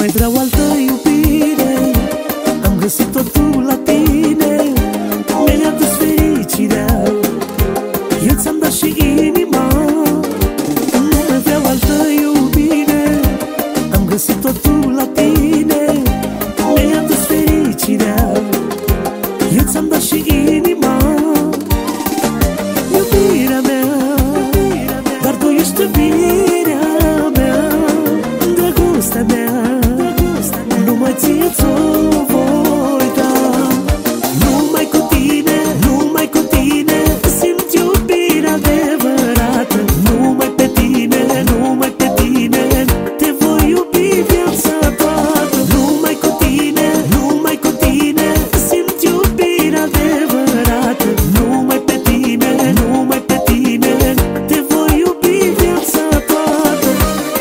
mai vreau altă iubire, am găsit totul la tine. Mi-ai adus fericirea, eu ți-am dat și inima. Nu mai vreau altă iubire, am găsit totul la tine. Mi-ai adus fericirea, eu ți-am dat și inima. Iubirea mea, dar tu ești iubirea mea. Dragostea mea, numai ție ți-o voi da. Numai cu tine, numai cu tine simt iubirea adevărată. Numai pe tine, numai pe tine te voi iubi viața toată. Numai cu tine, numai cu tine simt iubirea adevărată. Numai pe tine, numai pe tine te voi iubi viața toată.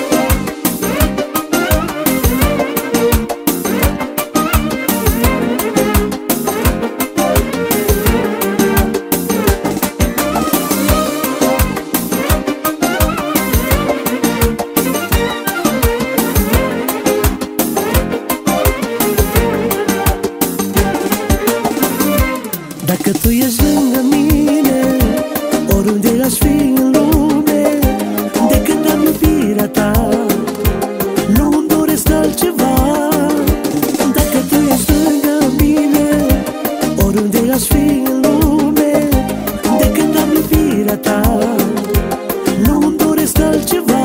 Dacă tu ești lângă mine, oriunde aș fi în lume, de când am iubirea ta, nu-mi doresc altceva. Dacă tu ești lângă mine, oriunde aș fi în lume, de când am iubirea ta, nu-mi doresc altceva.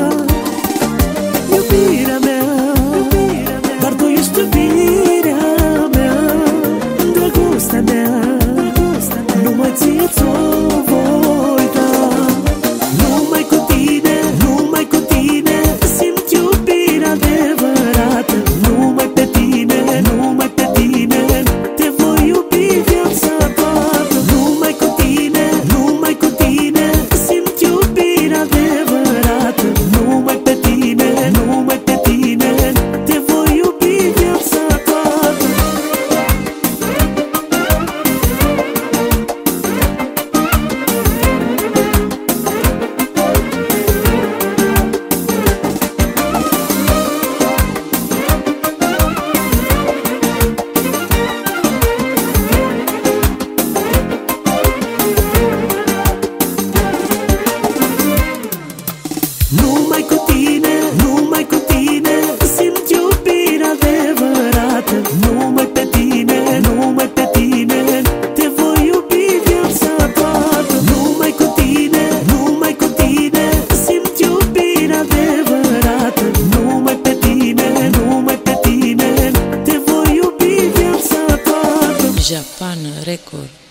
Iubirea mea, dar tu ești iubirea mea. Dragostea mea, numai ție ți-o voi da. Numai cu tine, numai cu tine simt iubirea adevărată. Numai pe tine, numai pe tine te voi iubi viața toată. Numai cu tine, numai cu tine simt iubirea adevărată. Numai pe tine, numai pe tine te voi iubi viața toată. Numai cu tine, numai cu tine simt iubirea adevărată. Numai pe tine, numai pe tine te voi iubi viața toată. Numai cu tine, numai cu tine simt iubirea adevărată. Numai pe tine, numai pe tine te voi iubi viața toată. Japan Record.